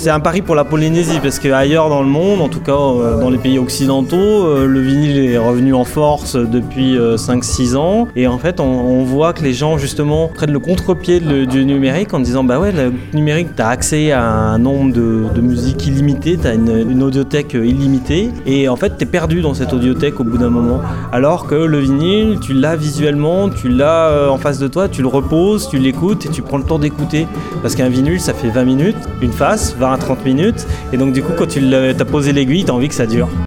c'est un pari pour la Polynésie parce qu'ailleurs dans le monde, en tout cas dans les pays occidentaux, le vinyle est revenu en force depuis 5-6 ans et en fait on voit que les gens justement prennent le contre-pied du numérique en disant bah ouais, le numérique t'as accès à un nombre de musique illimité, t'as une audiothèque illimitée et en fait t'es perdu dans cette audiothèque au bout d'un moment, alors que le vinyle tu l'as visuellement, tu l'as en face de toi, tu le reposes, tu l'écoutes et tu prends le temps d'écouter parce qu'un vinyle ça fait 20 minutes, une face, 20 à 30 minutes et donc du coup quand tu as posé l'aiguille t'as envie que ça dure.